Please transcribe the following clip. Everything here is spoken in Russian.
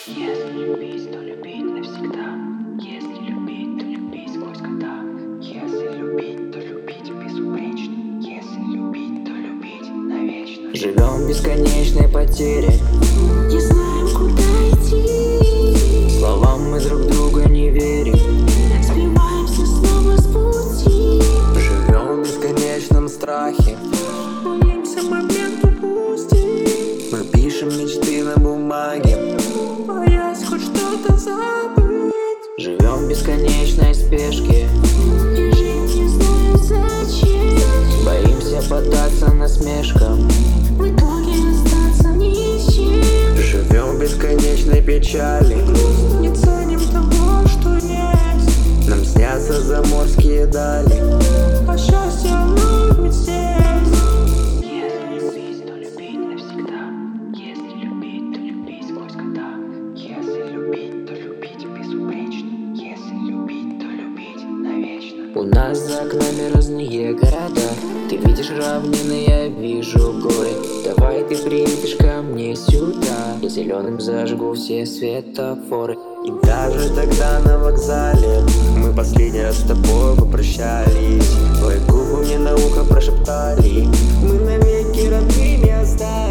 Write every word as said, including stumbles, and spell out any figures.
Если любить, то любить навсегда. Если любить, то любить сквозь года. Если любить, то любить безупречно. Если любить, то любить навечно. Живем в бесконечной потере, Не знаем, куда идти. словам мы друг друга не верим. Сбиваемся снова с пути. Живем в бесконечном страхе, Боимся момент упустить. мы пишем мечты на бумаге. Боясь хоть что-то забыть. Живем в бесконечной спешке, И жить не знаем зачем. боимся поддаться насмешкам. В итоге остаться ни с чем. Живем в бесконечной печали, Не ценим того, что есть. нам снятся заморские дали. А счастье оно ведь здесь. Если любить, то любить навсегда. Если любить, то любить сквозь года. Если любить, то любить безупречно. Если любить, то любить навечно. У нас за окнами разные города. Ты видишь равнины, я вижу горы. Давай ты приедешь ко мне сюда, я зеленым зажгу все светофоры. И даже тогда на вокзале мы последний раз с тобой попрощались. Твои губы мне на ухо прошептали: мы навеки родными остались.